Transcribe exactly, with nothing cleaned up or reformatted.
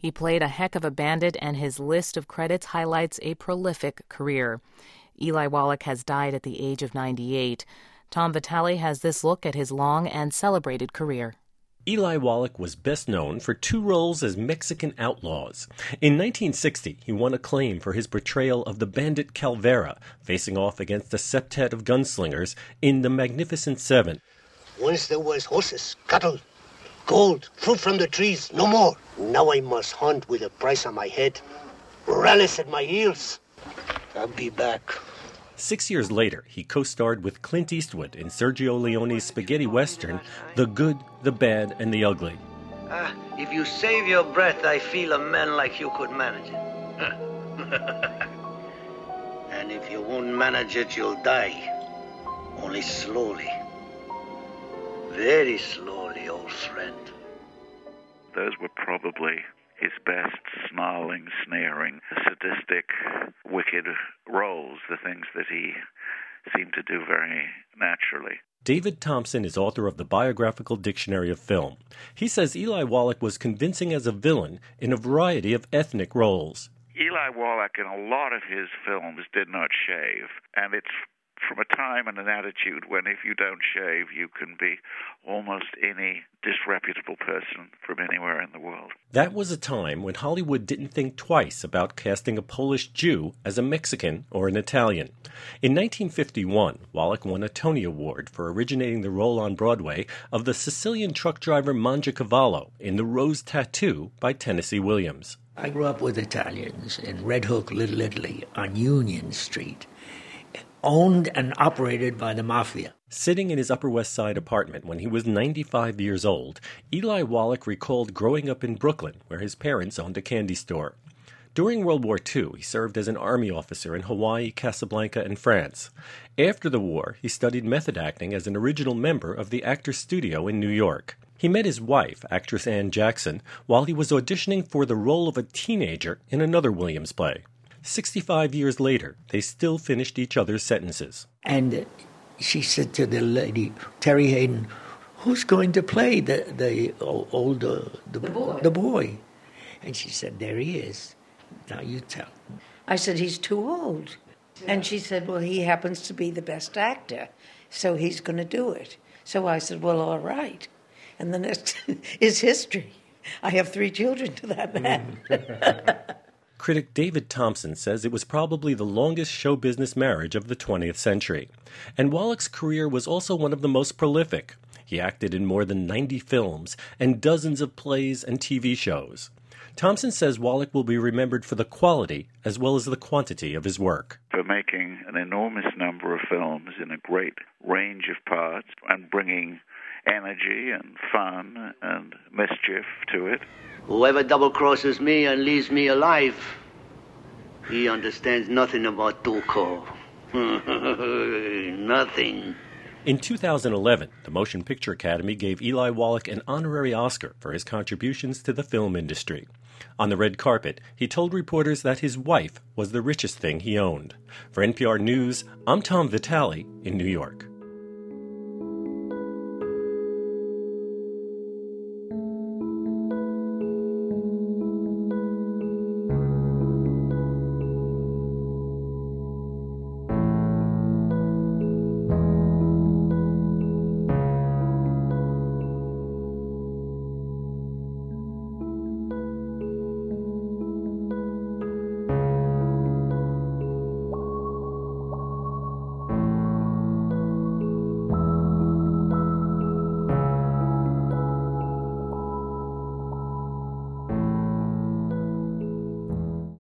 He played a heck of a bandit, and his list of credits highlights a prolific career. Eli Wallach has died at the age of ninety-eight. Tom Vitale has this look at his long and celebrated career. Eli Wallach was best known for two roles as Mexican outlaws. In nineteen sixty, he won acclaim for his portrayal of the bandit Calvera, facing off against a septet of gunslingers in The Magnificent Seven. Once there was horses, cattle, gold, fruit from the trees, no more. Now I must hunt with a price on my head, Morales at my heels. I'll be back. Six years later, he co-starred with Clint Eastwood in Sergio Leone's spaghetti western, The Good, the Bad, and the Ugly. Ah, if you save your breath, I feel a man like you could manage it. And if you won't manage it, you'll die. Only slowly. Very slowly, old friend. Those were probably his best snarling, sneering, sadistic, wicked roles, the things that he seemed to do very naturally. David Thompson is author of the Biographical Dictionary of Film. He says Eli Wallach was convincing as a villain in a variety of ethnic roles. Eli Wallach, in a lot of his films, did not shave, and it's from a time and an attitude when if you don't shave, you can be almost any disreputable person from anywhere in the world. That was a time when Hollywood didn't think twice about casting a Polish Jew as a Mexican or an Italian. In nineteen fifty-one, Wallach won a Tony Award for originating the role on Broadway of the Sicilian truck driver Mangiacavallo in The Rose Tattoo by Tennessee Williams. I grew up with Italians in Red Hook, Little Italy, on Union Street, owned and operated by the mafia. Sitting in his Upper West Side apartment when he was ninety-five years old, Eli Wallach recalled growing up in Brooklyn, where his parents owned a candy store. During World War Two, he served as an army officer in Hawaii, Casablanca, and France. After the war, he studied method acting as an original member of the Actors Studio in New York. He met his wife, actress Ann Jackson, while he was auditioning for the role of a teenager in another Williams play. Sixty-five years later, they still finished each other's sentences. And she said to the lady, Terry Hayden, who's going to play the the old uh, the, the boy? The boy? And she said, there he is. Now you tell. I said, he's too old. And she said, well, he happens to be the best actor, so he's going to do it. So I said, well, all right. And the next is history. I have three children to that man. Critic David Thompson says it was probably the longest show business marriage of the twentieth century. And Wallach's career was also one of the most prolific. He acted in more than ninety films and dozens of plays and T V shows. Thompson says Wallach will be remembered for the quality as well as the quantity of his work. For making an enormous number of films in a great range of parts and bringing energy and fun and mischief to it. Whoever double-crosses me and leaves me alive, he understands nothing about Tuco. Nothing. In two thousand eleven, the Motion Picture Academy gave Eli Wallach an honorary Oscar for his contributions to the film industry. On the red carpet, he told reporters that his wife was the richest thing he owned. For N P R News, I'm Tom Vitale in New York.